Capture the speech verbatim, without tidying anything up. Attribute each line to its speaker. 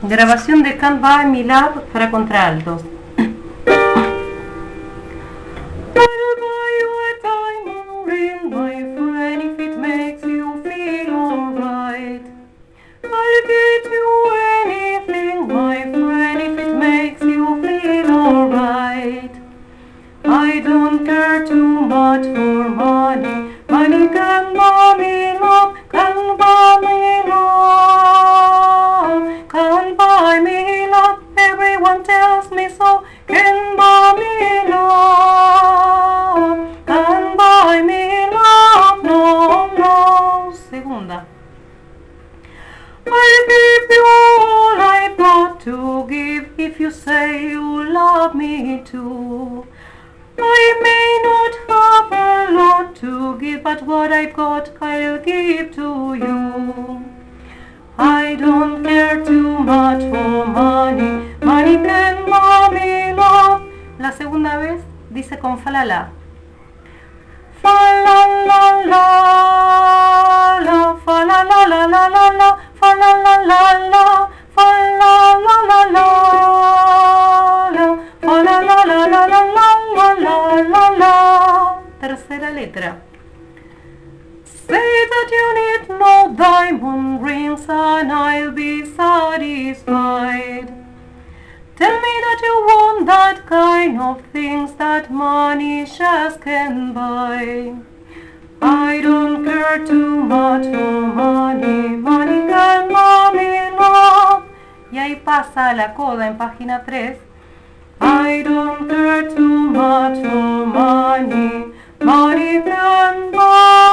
Speaker 1: Grabación de Can't Buy Me Love para contraltos. I'll buy you a diamond ring, my friend, if it makes you feel alright. I'll get you anything, my friend, if it makes you feel alright. I don't care too much for money. Money can buy me love, can buy me love, can buy me love. Everyone tells me so. Can buy me love, can buy me love. No, no. Segunda. I'll give you all I've got to give if you say you love me too. I may not have a lot to give, but what I've got I'll give to you. I don't care too much for money. Money can buy me love. La segunda vez dice con fa la la. Fa la la la la, fa la la la la la la, fa la la la la, fa la la la la la, fa la la la la la la la la la. Tercera letra. Say that you need no diamond rings and I'll be satisfied. Tell me that you want that kind of things that money just can buy. I don't care too much for money. Money can buy me love. Y ahí pasa la coda en página tres. I don't care too much for money. Money can buy